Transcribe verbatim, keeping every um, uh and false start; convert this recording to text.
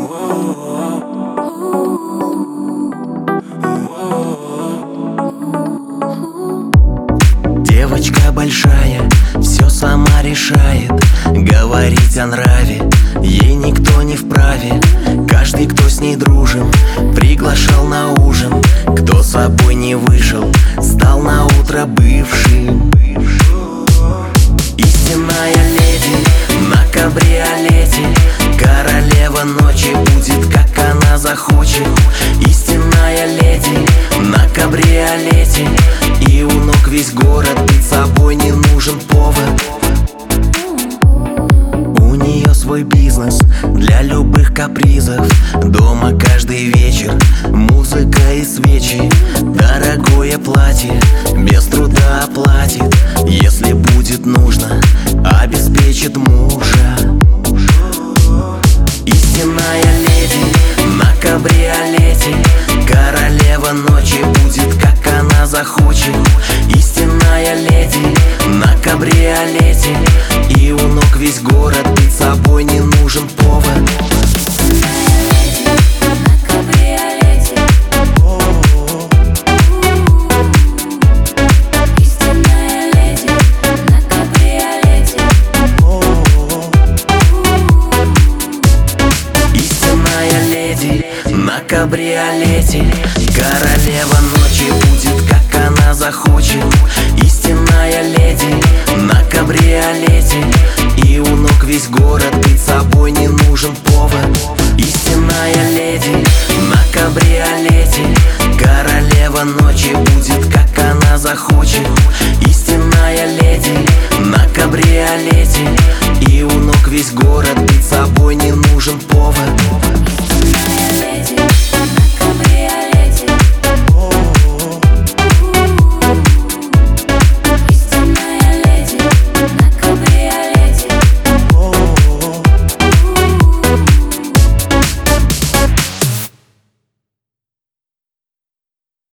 Девочка большая, все сама решает. Говорить о нраве ей никто не вправе. Каждый, кто с ней дружим, приглашал на ужин. Кто с собой не вышел, стал на утро бывшим. Истинная леди на кабриолете, королева ночи будет, как она захочет. Истинная леди на кабриолете, и у ног весь город, быть собой не нужен повод. У нее свой бизнес для любых капризов. Дома каждый вечер музыка и свечи. Дорогое платье без труда оплатит. Если будет нужно, обеспечит мужа. Истинная леди на кабриолете, королева ночи будет, как она захочет. Истинная леди на кабриолете, и у ног весь город, быть собой не нужен повод. На кабриолете, королева ночи будет, как она захочет. Истинная леди на кабриолете, и у ног весь город, быть собой не нужен повод. Истинная леди на кабриолете, королева ночи будет, как она захочет. Истинная леди на кабриолете, и у ног весь город, быть собой не нужен повод.